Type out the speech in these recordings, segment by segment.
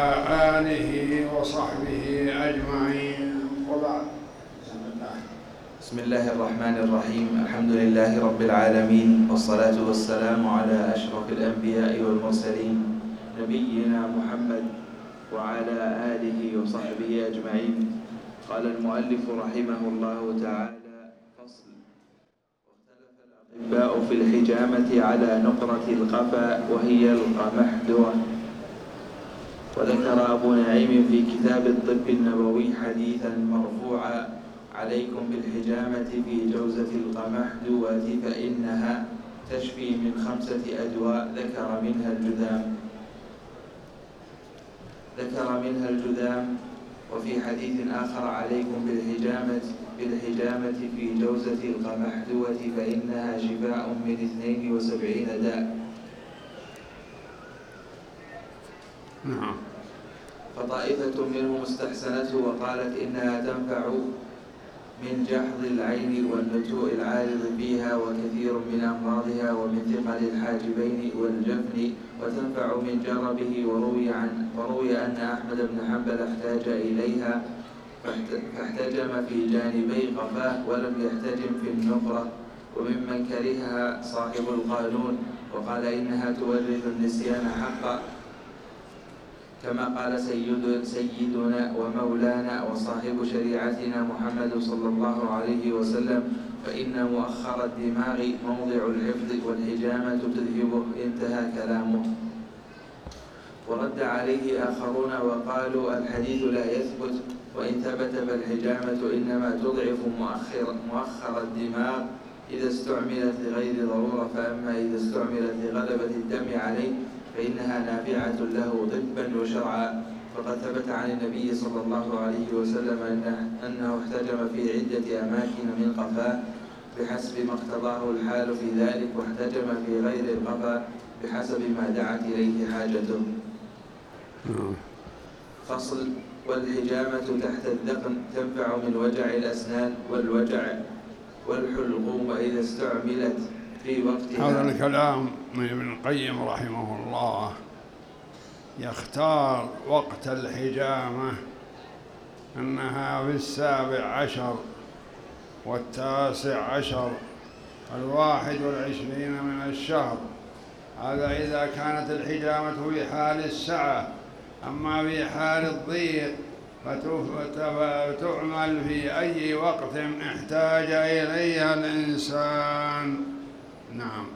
آله وصحبه أجمعين، وبعد. بسم الله الرحمن الرحيم. الحمد لله رب العالمين، والصلاة والسلام على أشرف الأنبياء والمرسلين نبينا محمد وعلى آله وصحبه أجمعين. قال المؤلف رحمه الله تعالى: فصل. واختلف الأطباء في الحجامة على نقرة القفا وهي القمحدوة. وذكر أبو نعيم في كتاب الطب النبوي حديثا مرفوعا: عليكم بالحجامة في جوزة القمحدوة فإنها تشفي من 5 أدواء ذكر منها الجذام. وفي حديث آخر: عليكم بالحجامة في جوزة القمحدوة فإنها شفاء من 72 داء. نعم. فطائفة منهم استحسنته وقالت إنها تنفع من جحظ العين والنتوء العارض فيها وكثير من أمراضها ومن ثقل الحاجبين والجفن، وتنفع من جربه. وروي أن أحمد بن حنبل احتاج إليها فاحتجم في جانبي قفاه ولم يحتجم في النقرة. وممن كرهها صاحب القانون وقال إنها تورث النسيان حقا، كما قال سيدنا ومولانا وصاحب شريعتنا محمد صلى الله عليه وسلم: فإن مؤخر الدماغ موضع الحفظ والحجامة تذهبه. انتهى كلامه. ورد عليه آخرون وقالوا: الحديث لا يثبت، وإن ثبت فالحجامة إنما تضعف مؤخر الدماغ إذا استعملت لغير ضرورة، فأما إذا استعملت لغلبة الدم عليه فإنها نافعة له طبا وشرعا. فقد ثبت عن النبي صلى الله عليه وسلم أنه احتجم في عدة أماكن من قفاه بحسب ما اقتضاه الحال في ذلك، واحتجم في غير القفا بحسب ما دعت إليه حاجته. فصل. والحجامة تحت الذقن تنفع من وجع الأسنان والوجع والحلقوم إذا استعملت في وقتها. هذا الكلام من ابن القيم رحمه الله، يختار وقت الحجامة أنها في 17 و19 و21 من الشهر. هذا إذا كانت الحجامة في حال السعة. أما في حال الضيق فتعمل في أي وقت احتاج إليها الإنسان. نعم.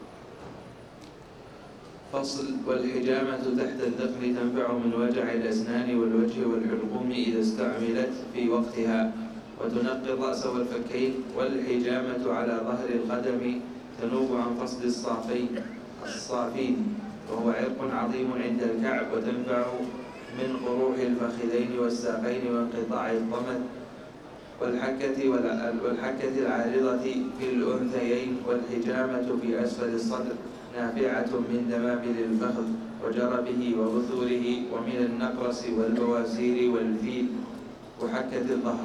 فصل. والحجامة تحت الذقن تنفع من وجع الأسنان والوجه والحلقوم إذا استعملت في وقتها، وتنقي الرأس والفكين. والحجامة على ظهر القدم تنوب عن فصل الصافين، وهو عرق عظيم عند الكعب، وتنفع من قروح الفخذين والساقين وانقطاع الضمد والحكة العارضة في الأنثيين. والحجامة في أسفل الصدر نافعة من دمامل الفخذ وجربه وبثوره، ومن النقرس والبواسير والفيل وحكة الظهر.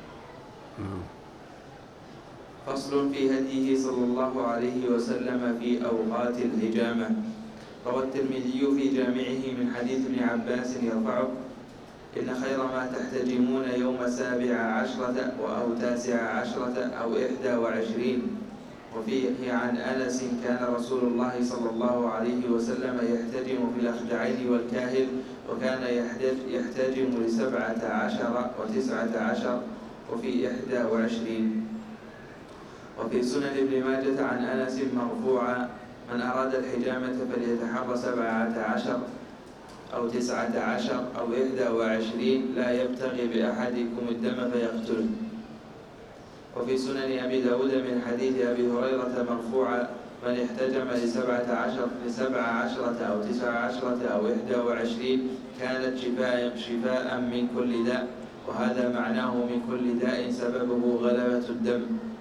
فصل. في هديه صلى الله عليه وسلم في أوقات الحجامة. روى الترمذي في جامعه من حديث ابن عباس يرفعه: إن خير ما تحتجمون يوم 17 أو 19 أو 21. وفيه عن أنس: كان رسول الله صلى الله عليه وسلم يحتجم في الأخدعين والكاهل، وكان يحتجم ل17 و19 وفي 21. وفي سنن ابن ماجة عن أنس مرفوعا: من أراد الحجامة فليتحرى 17 أو 19 أو 21، لا يبتغي بأحدكم الدم فيقتله. وفي سنن أبي داود من حديث أبي هريرة مرفوعا: من احتجم ل17 أو 19 أو 21 كانت شفاء من كل داء. وهذا معناه من كل داء سببه غلبة الدم.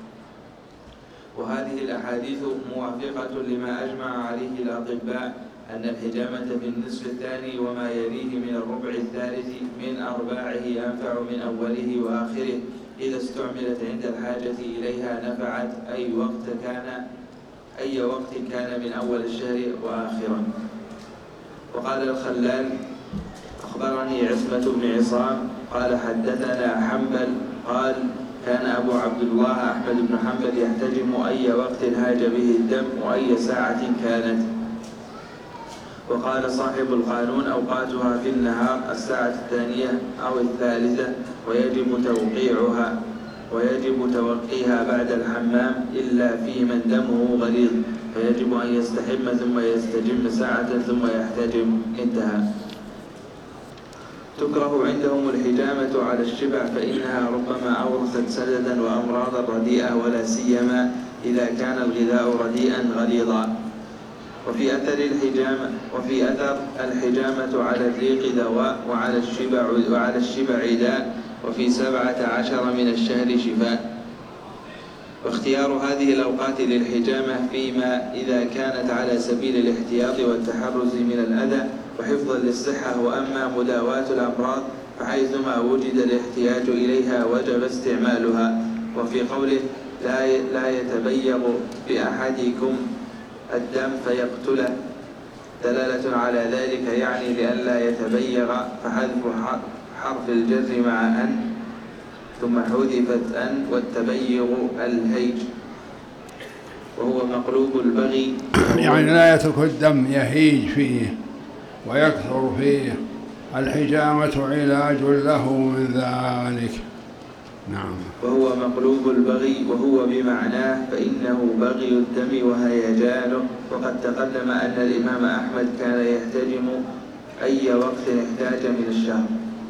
وهذه الأحاديث موافقة لما أجمع عليه الأطباء أن الحجامة في النصف الثاني وما يليه من الربع الثالث من أرباعه أنفع من أوله وآخره، إذا استعملت عند الحاجة إليها نفعت أي وقت كان من أول الشهر وآخره. وقال الخلال: أخبرني عصمة بن عصام قال حدثنا حنبل قال كان أبو عبد الله أحمد بن حنبل يحتجم أي وقت هاج به الدم وأي ساعة كانت. وقال صاحب القانون أوقاتها في النهار 2:00 أو 3:00 ويجب توقيها بعد الحمام إلا في من دمه غليظ فيجب أن يستحم ثم يستجم ساعة ثم يحتجم. انتهى. تكره عندهم الحجامة على الشبع فإنها ربما أورثت سددا وأمراضا رديئة ولا سيما إذا كان الغذاء رديئا غليظا. وفي أثر الحجامة على الريق دواء وعلى الشبع داء وفي 17 من الشهر شفاء. واختيار هذه الأوقات للحجامة فيما إذا كانت على سبيل الاحتياط والتحرز من الأذى وحفظا للصحة. وأما مداواة الأمراض فحيثما وجد الاحتياج إليها وجب استعمالها. وفي قوله لا يتبيغ بأحدكم الدم فيقتله دلالة على ذلك يعني لئلا يتبيغ فحذف حرف الجر مع أن ثم حذفت أن والتبيغ الهيج وهو مقلوب البغي يعني لا يترك الدم يهيج فيه ويكثر فيه. الحجامة علاج له من ذلك. نعم. وهو مقلوب البغي وهو بمعناه فإنه بغي الدم وهيجانه. وقد تقدم أن الإمام أحمد كان يحتجم أي وقت احتاج من الشهر.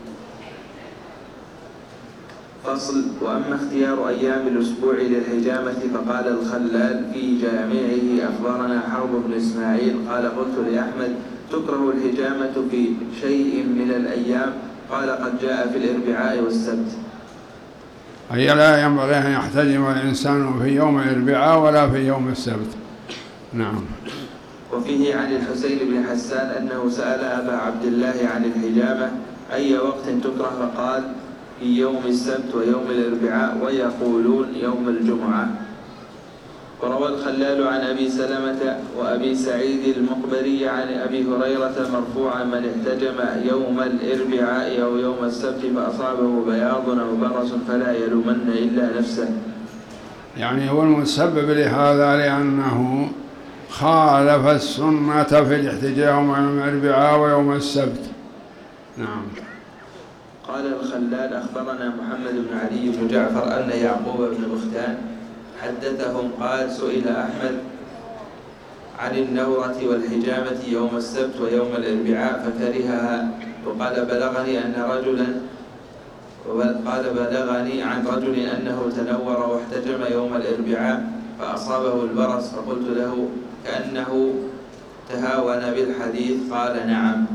فصل. وأما اختيار أيام الأسبوع للحجامة فقال الخلال في جامعه أخبرنا حرب بن إسماعيل قال قلت لأحمد تكره الحجامة في شيء من الأيام؟ قال قد جاء في الأربعاء والسبت. أي لا ينبغي أن يحتجم الإنسان في يوم الأربعاء ولا في يوم السبت. نعم. وفيه عن الحسين بن حسان أنه سأل أبا عبد الله عن الحجامة أي وقت تكره فقال في يوم السبت ويوم الأربعاء ويقولون يوم الجمعة. وروى الخلال عن أبي سلمة وأبي سعيد المقبري عن أبي هريرة مرفوعا من احتجم يوم الأربعاء أو يوم السبت فأصابه بياض أو برص فلا يلومن إلا نفسه. يعني هو المسبب لهذا لأنه خالف السنة في الاحتجام يوم الأربعاء ويوم السبت. نعم. قال الخلال أخبرنا محمد بن علي بن جعفر أن يعقوب بن بختان حدثهم قال سئل أحمد عن النورة والحجامة يوم السبت ويوم الأربعاء فكرهها. وقال بلغني عن رجل أنه تنور واحتجم يوم الأربعاء فأصابه البرص فقلت له كأنه تهاون بالحديث قال نعم.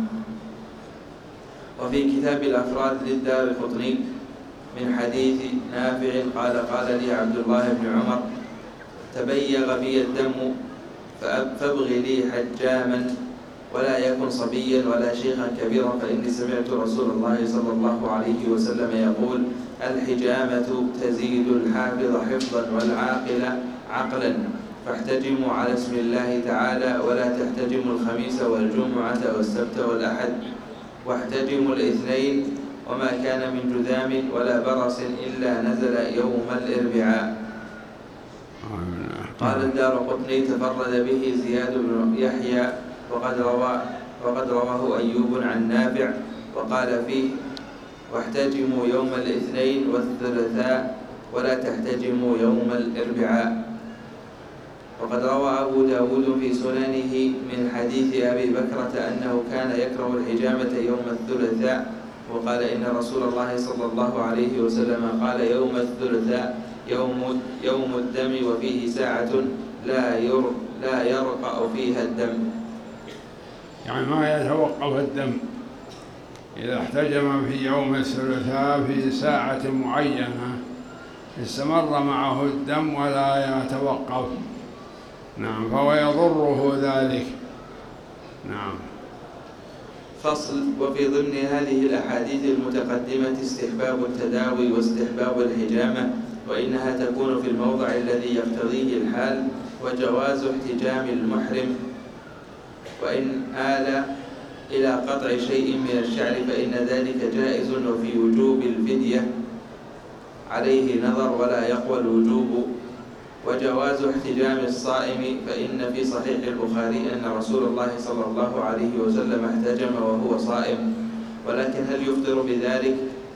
وفي كتاب الأفراد للدارقطني من حديث نافع قال لي عبد الله بن عمر تبيغ بي الدم فابغ لي حجاما ولا يكن صبيا ولا شيخا كبيرا فإني سمعت رسول الله صلى الله عليه وسلم يقول الحجامة تزيد الحافظ حفظا والعاقل عقلا فاحتجموا على اسم الله تعالى ولا تحتجموا الخميس والجمعة والسبت والأحد واحتجموا الاثنين وما كان من جذام ولا برص إلا نزل يوم الأربعاء. قال الدارقطني تفرد به زياد بن يحيى وقد رواه أيوب عن نافع وقال فيه واحتجموا يوم الاثنين والثلاثاء ولا تحتجموا يوم الأربعاء. وقد روى أبو داود في سننه من حديث أبي بكرة أنه كان يكره الحجامة يوم الثلاثاء وقال إن رسول الله صلى الله عليه وسلم قال يوم الثلاثاء يوم الدم وفيه ساعة لا يرقع فيها الدم. يعني ما يتوقف الدم إذا احتجم في يوم الثلاثاء في ساعة معينة استمر معه الدم ولا يتوقف. نعم. فهو يضره ذلك. نعم. فصل. وفي ضمن هذه الأحاديث المتقدمة استحباب التداوي واستحباب الحجامة وإنها تكون في الموضع الذي يقتضيه الحال وجواز احتجام المحرم وإن آل إلى قطع شيء من الشعر فإن ذلك جائز، وفي وجوب الفدية عليه نظر ولا يقوى الوجوب. وجواز احتجام الصائم، فإن في صحيح البخاري أن رسول الله صلى الله عليه وسلم احتجم وهو صائم، ولكن هل يفطر بذلك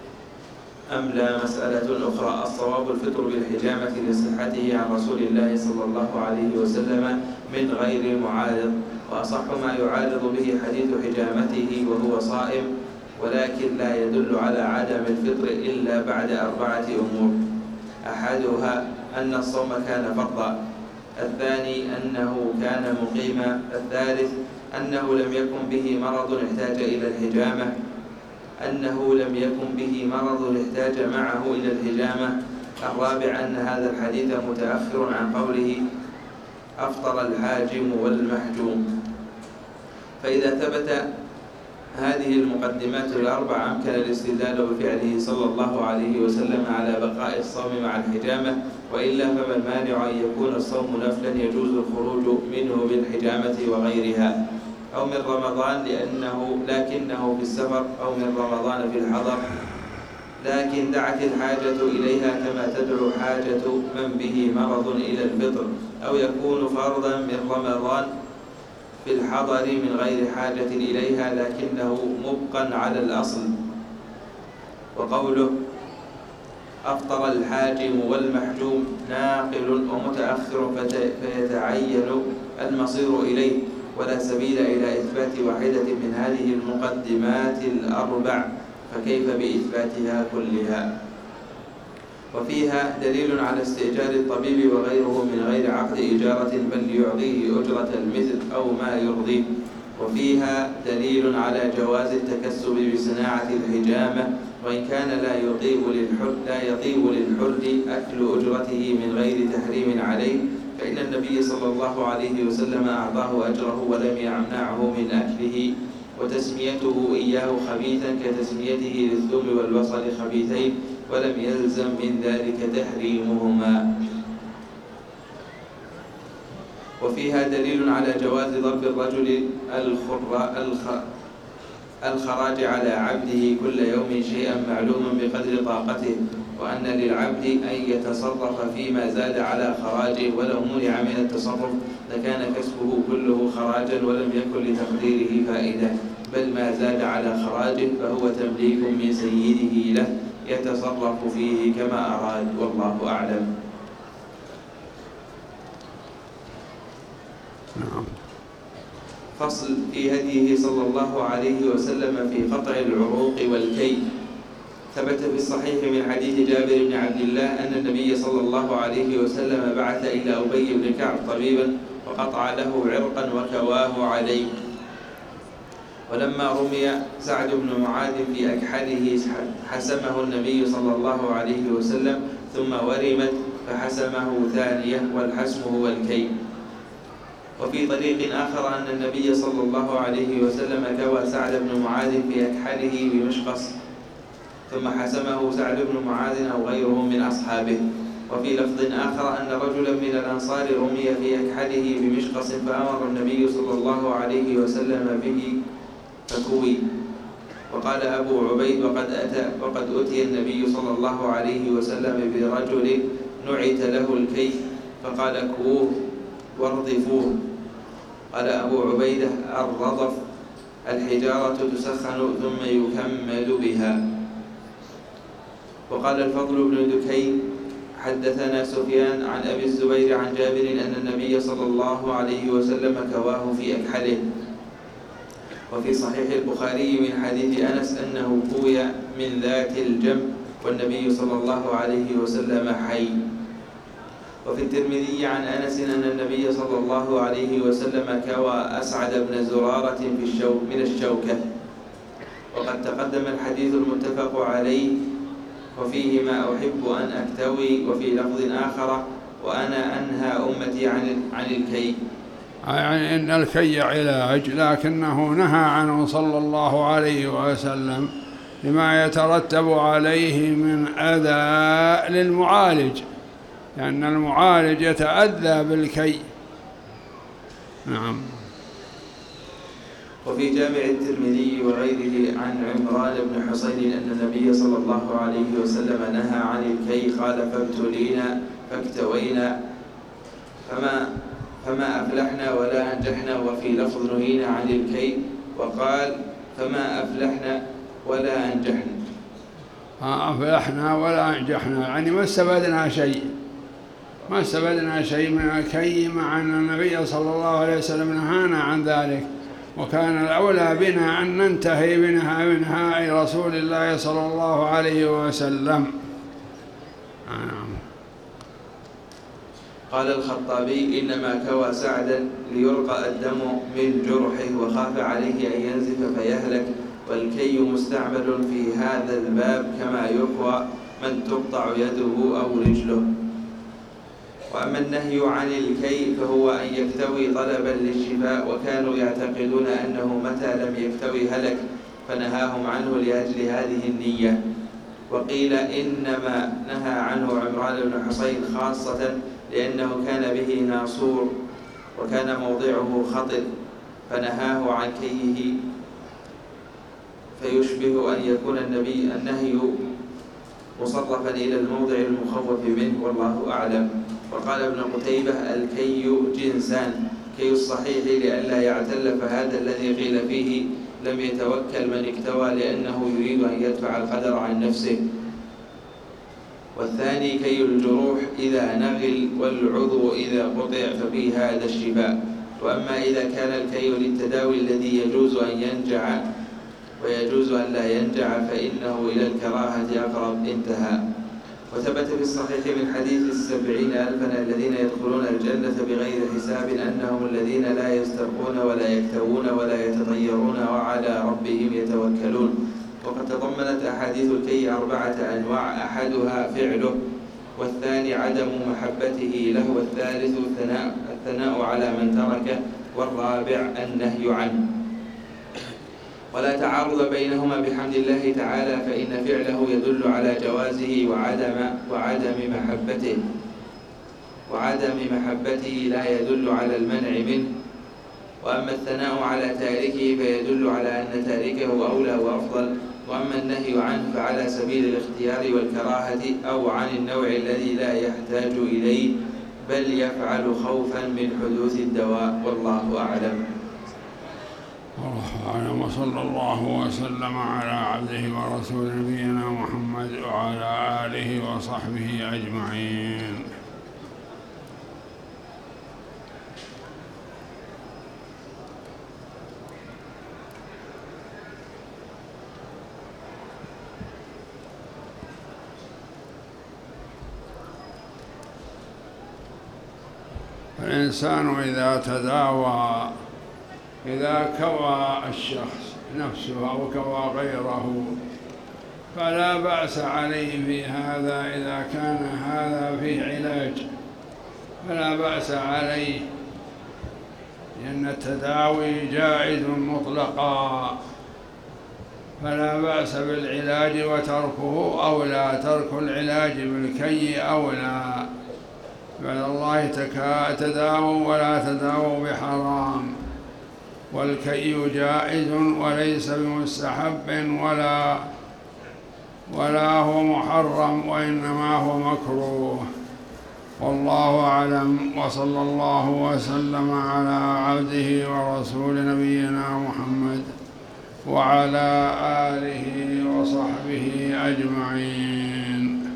أم لا مسألة أخرى. الصواب الفطر بالحجامة لصحته عن رسول الله صلى الله عليه وسلم من غير معارض، وأصح ما يعارض به حديث حجامته وهو صائم، ولكن لا يدل على عدم الفطر إلا بعد 4 أمور: أحدها أن الصوم كان فرضا، الثاني أنه كان مقيما، الثالث أنه لم يكن به مرض احتاج إلى الحجامة، أنه لم يكن به مرض احتاج معه إلى الحجامة، الرابع أن هذا الحديث متأخر عن قوله أفطر الحاجم والمحجوم. فإذا ثبت هذه المقدمات الأربع أمكن الاستدلال بفعله صلى الله عليه وسلم على بقاء الصوم مع الحجامة، وإلا فما المانع أن يكون الصوم نفلا يجوز الخروج منه بالحجامة وغيرها، أو من رمضان لكنه في السفر، أو من رمضان في الحضر، لكن دعت الحاجة إليها كما تدعو حاجة من به مرض إلى الفطر، أو يكون فرضا من رمضان في الحضر من غير حاجة إليها لكنه مبقا على الأصل. وقوله أفطر الحاجم والمحجوم ناقل ومتأخر فيتعين المصير إليه، ولا سبيل إلى إثبات واحدة من هذه المقدمات الأربع، فكيف بإثباتها كلها؟ وفيها دليل على استئجار الطبيب وغيره من غير عقد إجارة، بل يعطيه أجرة المثل أو ما يرضيه. وفيها دليل على جواز التكسب بصناعة الحجامة، وإن كان لا يطيب للحر أكل أجرته من غير تحريم عليه، فإن النبي صلى الله عليه وسلم أعطاه أجره ولم يمنعه من أكله، وتسميته إياه خبيثا كتسميته للثوم والبصل خبيثين، ولم يلزم من ذلك تحريمهما. وفيها دليل على جواز ضرب الرجل الخراج على عبده كل يوم شيئا معلوما بقدر طاقته، وأن للعبد أن يتصرف فيما زاد على خراجه، ولو منع من التصرف لكان كسبه كله خراجا ولم يكن لتقديره فائدة، بل ما زاد على خراجه فهو تمليك من سيده له يتصرف فيه كما أراد، والله أعلم. فصل في هديه صلى الله عليه وسلم في قطع العروق والكي. ثبت في الصحيح من حديث جابر بن عبد الله أن النبي صلى الله عليه وسلم بعث إلى أبي بن كعب طبيبا وقطع له عرقا وكواه عليه، ولما رمي سعد بن معاذ في أكحله حسمه النبي صلى الله عليه وسلم، ثم ورمت فحسمه ثانية، والحسم هو الكي. وفي طريق آخر أن النبي صلى الله عليه وسلم كوى سعد بن معاذ في أكحله بمشقص، ثم حسمه سعد بن معاذ أو غيره من أصحابه. وفي لفظ آخر أن رجلا من الأنصار رمي في أكحله بمشقص فأمر النبي صلى الله عليه وسلم به فكوي. وقال أبو عبيد وقد أتي النبي صلى الله عليه وسلم برجل نعت له الكي فقال كووه وارضفوه. قال أبو عبيدة الرضف الحجارة تسخن ثم يكمل بها. وقال الفضل بن دكين حدثنا سفيان عن أبي الزبير عن جابر أن النبي صلى الله عليه وسلم كواه في أكحله. وفي صحيح البخاري من حديث أنس أنه كوي من ذات الجنب والنبي صلى الله عليه وسلم حي. وفي الترمذي عن أنس أن النبي صلى الله عليه وسلم كوى أسعد بن زرارة من الشوكة. وقد تقدم الحديث المتفق عليه وفيه ما أحب أن أكتوي، وفي لفظ آخر وأنا أنهى أمتي عن الكي، يعني إن الكي علاج، لكنه نهى عنه صلى الله عليه وسلم لما يترتب عليه من أذى للمعالج، لأن المعالج يتأذى بالكي. نعم. وفي جامع الترمذي وغيره عن عمران بن حصين أن النبي صلى الله عليه وسلم نهى عن الكي، قال: فابتلينا فاكتوينا فما أفلحنا ولا أنجحنا. وفي لفظ: نهينا عن الكي، وقال: فما أفلحنا ولا أنجحنا. أفلحنا ولا أنجحنا يعني ما استفدنا شيء من الكي، مع أن النبي صلى الله عليه وسلم نهانا عن ذلك، وكان الأولى بنا أن ننتهي بنهاء رسول الله صلى الله عليه وسلم. قال الخطابي: إنما كوى سعدا ليلقى الدم من جرحه، وخاف عليه أن ينزف فيهلك. والكي مستعمل في هذا الباب كما يقوى من تقطع يده أو رجله. وأما النهي عن الكي فهو أن يكتوي طلبا للشفاء، وكانوا يعتقدون أنه متى لم يكتوي هلك، فنهاهم عنه لأجل هذه النية. وقيل إنما نهى عنه عمران بن حصين خاصة لأنه كان به ناصور وكان موضعه خطر، فنهاه عن كيه، فيشبه أن يكون النهي مصرفا إلى الموضع المخوف منه، والله أعلم. وقال ابن قتيبة: الكي جنسان، كي الصحيح لئلا يعتل، فهذا الذي قيل فيه لم يتوكل من اكتوى لأنه يريد أن يدفع القدر عن نفسه. والثاني كي الجروح إذا نغل والعضو إذا قطع، ففيه هذا الشفاء. وأما إذا كان الكي للتداوي الذي يجوز أن ينجع ويجوز أن لا ينجع فإنه إلى الكراهة أقرب. انتهى. وثبت في الصحيح من حديث 70,000 الذين يدخلون الجنة بغير حساب أنهم الذين لا يسترقون ولا يكتوون ولا يتطيرون وعلى ربهم يتوكلون. وقد تضمنت أحاديث الكي 4 أنواع: أحدها فعله، والثاني عدم محبته له، والثالث الثناء على من تركه، والرابع النهي عنه. ولا تعارض بينهما بحمد الله تعالى، فإن فعله يدل على جوازه وعدم محبته لا يدل على المنع منه. وأما الثناء على تاركه فيدل على أن تاركه أولى وأفضل. وأما النهي عنه فعلى سبيل الاختيار والكراهة، أو عن النوع الذي لا يحتاج إليه، بل يفعل خوفا من حدوث الدواء، والله أعلم. وصلى الله وسلم على عبده ورسول نبينا محمد وعلى آله وصحبه أجمعين. الإنسان إذا كوى الشخص نفسه أو كوى غيره فلا بأس عليه في هذا، إذا كان هذا فيه علاج فلا بأس عليه، لأن التداوي جائز مطلقا، فلا بأس بالعلاج وتركه أولى، ترك العلاج بالكي أولى. بعد الله تداووا ولا تداووا بحرام، والكي جائز وليس بمستحب ولا هو محرم، وإنما هو مكروه، والله أعلم. وصلى الله وسلم على عبده ورسول نبينا محمد وعلى آله وصحبه أجمعين.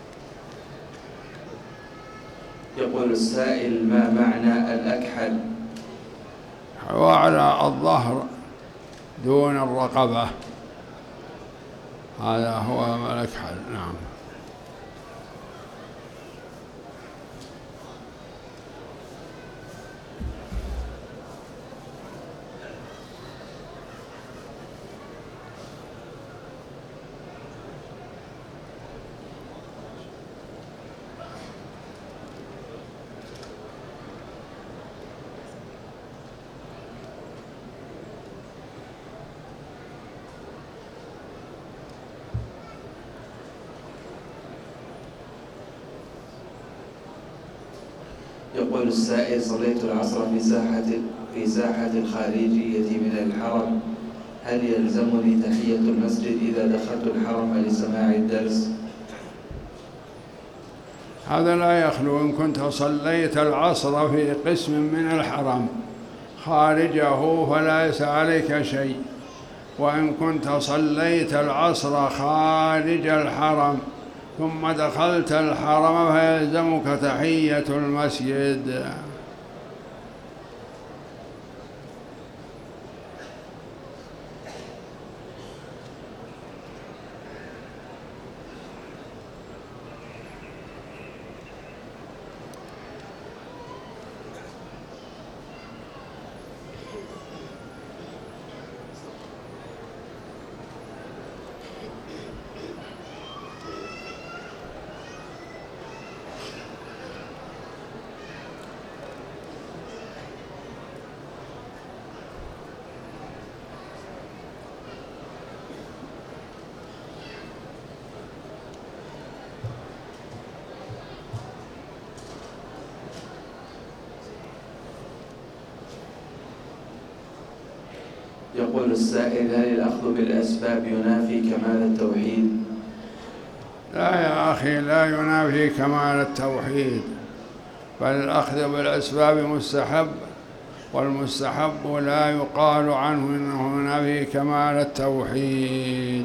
يقول السائل: ما معنى الأكحل؟ وعلى الظهر دون الرقبة. هذا هو الأكحل. نعم. يقول السائل: صليت العصر في ساحة الخارجية من الحرم، هل يلزمني تحية المسجد إذا دخلت الحرم لسماع الدرس؟ هذا لا يخلو. إن كنت صليت العصر في قسم من الحرم خارجه فليس عليك شيء، وإن كنت صليت العصر خارج الحرم ثم دخلت الحرم فيلزمك تحية المسجد. يقول السائل: هل الأخذ بالأسباب ينافي كمال التوحيد؟ لا يا أخي، لا ينافي كمال التوحيد، بل الأخذ بالأسباب مستحب، والمستحب لا يقال عنه إنه ينافي كمال التوحيد.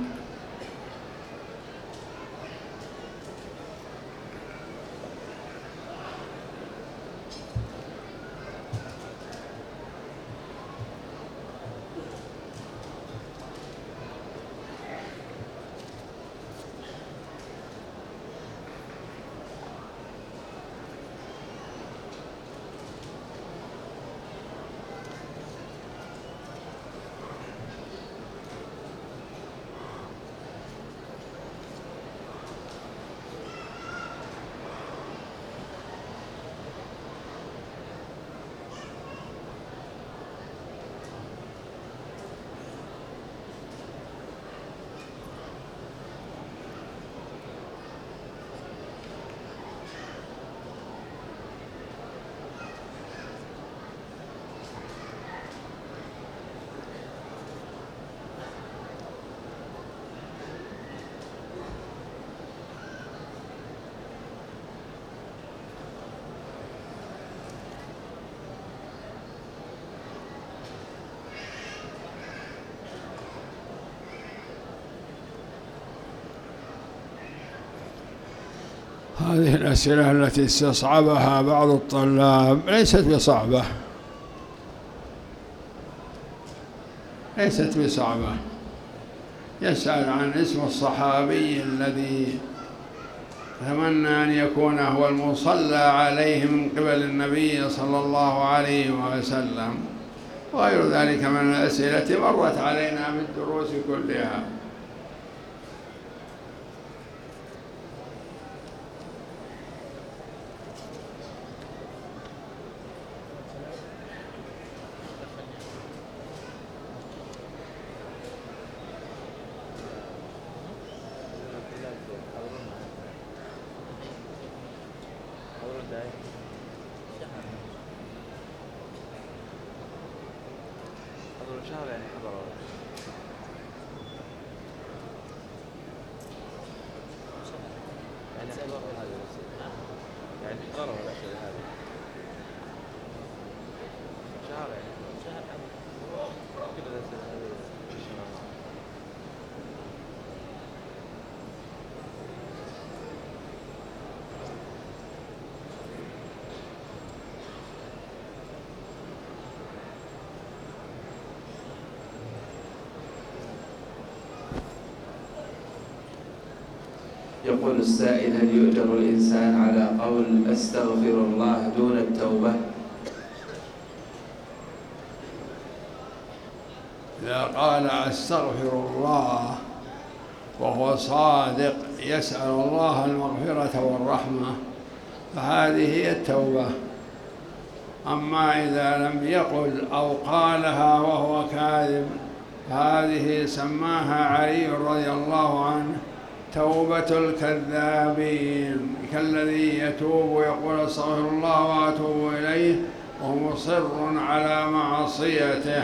هذه الأسئلة التي استصعبها بعض الطلاب ليست بصعبة، ليست بصعبة. يسأل عن اسم الصحابي الذي تمنى أن يكون هو المصلى عليه من قبل النبي صلى الله عليه وسلم، وغير ذلك من الأسئلة مرت علينا في الدروس كلها. يقول السائل: هل يؤجر الإنسان على قول أستغفر الله دون التوبة؟ إذا قال أستغفر الله وهو صادق يسأل الله المغفرة والرحمة فهذه هي التوبة. أما إذا لم يقل أو قالها وهو كاذب هذه سماها علي رضي الله عنه توبة الكذابين، كالذي يتوب ويقول أستغفر الله وأتوب إليه وهو مصر على معصيته.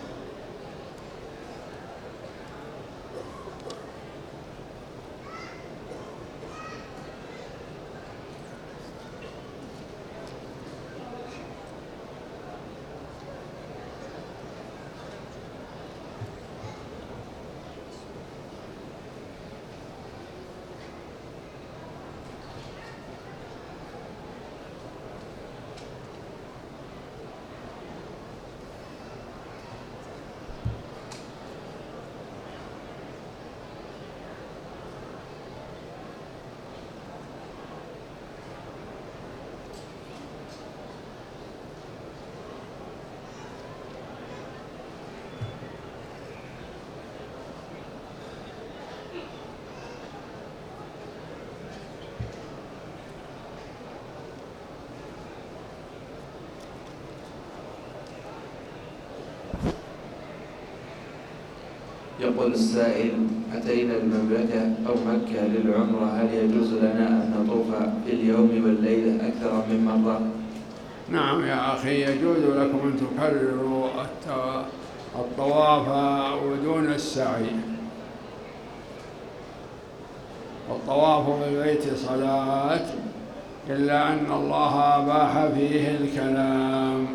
يقول السائل: أتينا المملكة أو مكة للعمرة، هل يجوز لنا أن نطوف في اليوم والليلة أكثر من مرة؟ نعم يا أخي، يجوز لكم أن تكرروا الطواف ودون السعي. والطواف بالبيت صلاة، إلا أن الله أباح فيه الكلام.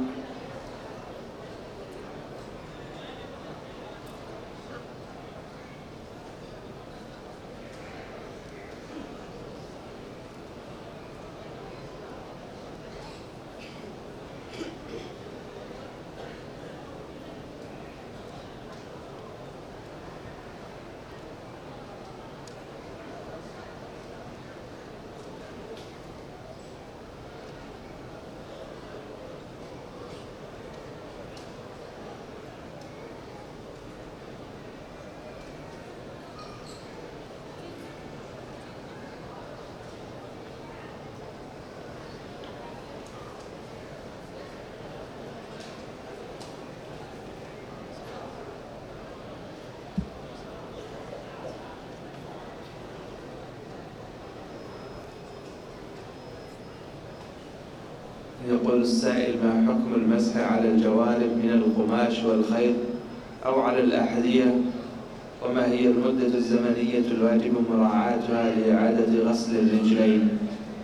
يقول السائل: ما حكم المسح على الجوارب من القماش والخيط أو على الأحذية؟ وما هي المدة الزمنية الواجب مراعاتها لإعادة غسل الرجلين؟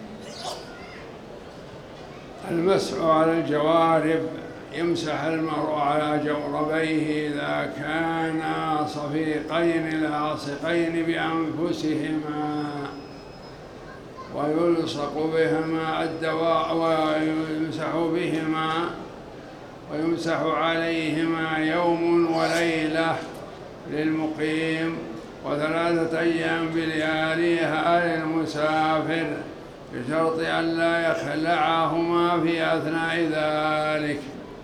المسح على الجوارب يمسح المرء على جوربيه إذا كانا صفيقين لاصقين بأنفسهما، ويلصق بهما الدواء ويمسح عليهما يوم وليلة للمقيم، و3 أيام بلياليها للمسافر، بشرط أن لا يخلعهما في أثناء ذلك.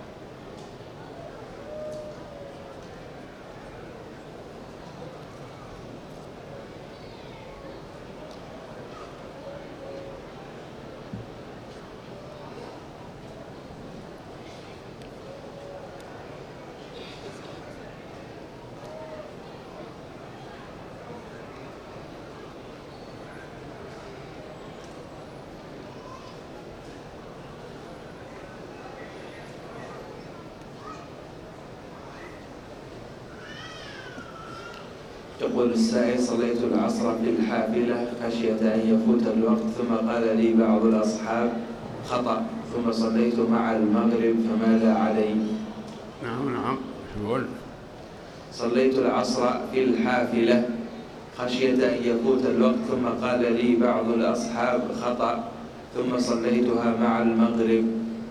يقول السائل: صليت العصر في الحافلة خشية أن يفوت الوقت، ثم قال لي بعض الأصحاب خطأ، ثم صليت مع المغرب، فماذا علي؟ نعم يقول: صليت العصر في الحافلة خشية أن يفوت الوقت، ثم قال لي بعض الأصحاب خطأ، ثم صليتها مع المغرب.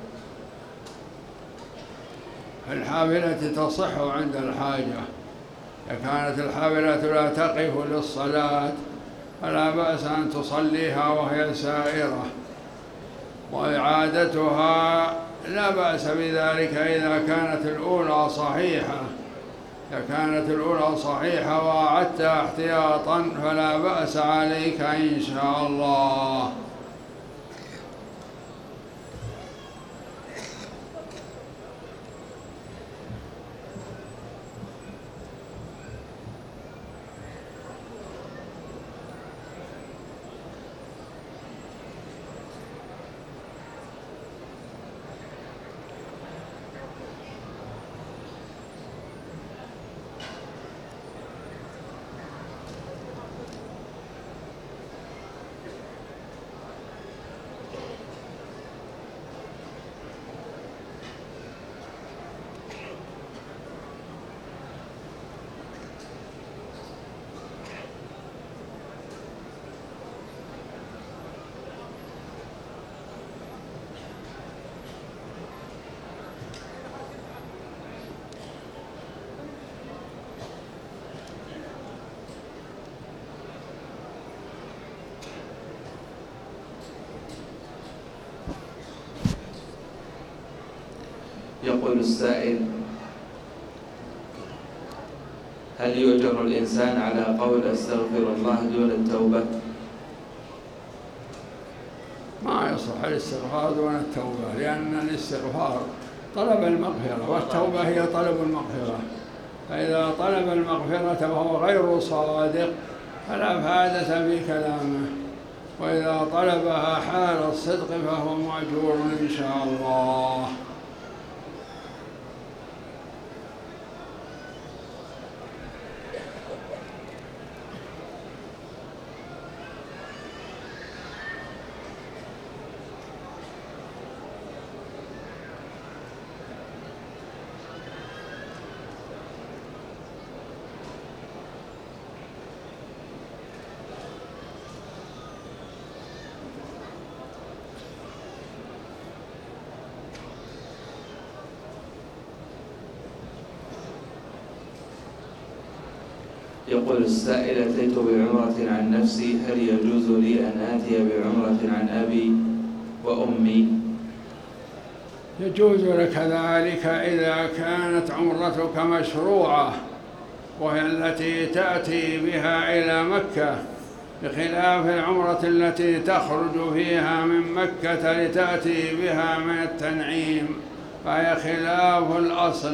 الحافلة تصح عند الحاجة. إذا كانت الحافلة لا تقف للصلاة فلا بأس أن تصليها وهي سائرة، وإعادتها لا بأس بذلك إذا كانت الأولى صحيحة. إذا كانت الأولى صحيحة وأعدتها احتياطا فلا بأس عليك إن شاء الله. يقول السائل: هل يؤجر الإنسان على قول أستغفر الله دون التوبة؟ ما يصح الاستغفار دون التوبة، لأن الاستغفار طلب المغفرة والتوبة هي طلب المغفرة، فإذا طلب المغفرة وهو غير صادق فلا فائدة في كلامه، وإذا طلبها حال الصدق فهو مأجور إن شاء الله. يقول السائل: أتيت بعمرة عن نفسي، هل يجوز لي أن آتي بعمرة عن أبي وأمي؟ يجوز لك ذلك إذا كانت عمرتك مشروعة، وهي التي تأتي بها إلى مكة، بخلاف العمرة التي تخرج فيها من مكة لتأتي بها من التنعيم، فهي خلاف الأصل.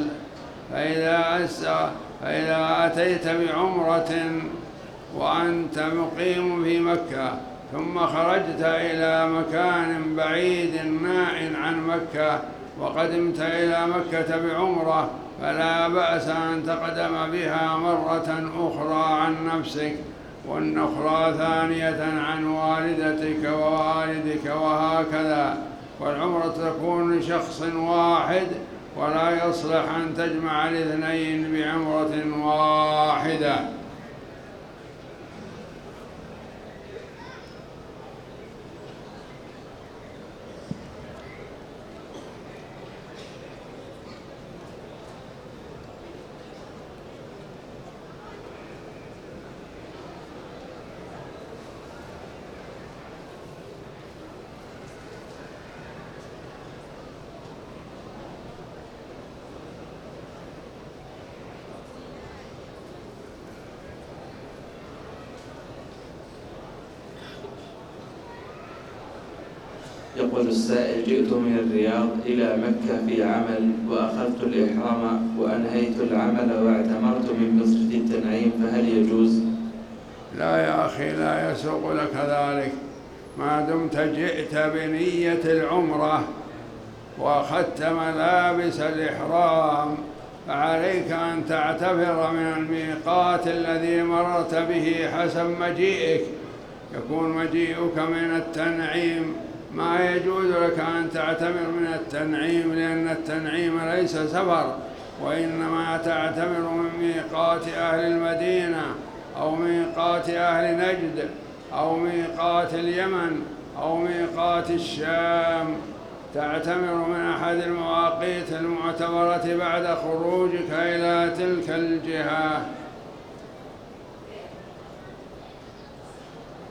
فإذا أتيت بعمرة وأنت مقيم في مكة ثم خرجت إلى مكان بعيد ناء عن مكة وقدمت إلى مكة بعمرة، فلا بأس أن تقدم بها مرة أخرى عن نفسك، والأخرى ثانية عن والدتك ووالدك، وهكذا. والعمرة تكون لشخص واحد، ولا يصلح أن تجمع الاثنين بعمرة واحدة. يقول السائل: جئت من الرياض إلى مكة في عمل، وأخذت الإحرام وأنهيت العمل واعتمرت من مسجد التنعيم، فهل يجوز؟ لا يا أخي، لا يسوق لك ذلك، ما دمت جئت بنية العمرة وأخذت ملابس الإحرام فعليك أن تعتبر من الميقات الذي مررت به حسب مجيئك. يكون مجيئك من التنعيم، ما يجوز لك أن تعتمر من التنعيم، لأن التنعيم ليس سفر، وإنما تعتمر من ميقات أهل المدينة أو ميقات أهل نجد أو ميقات اليمن أو ميقات الشام. تعتمر من أحد المواقيت المعتبرة بعد خروجك إلى تلك الجهة.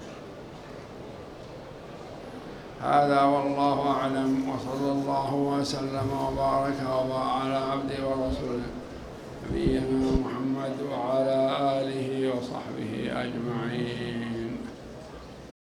هذا والله أعلم، وصلى الله وسلم وبارك على عبده ورسوله نبينا محمد وعلى آله وصحبه أجمعين.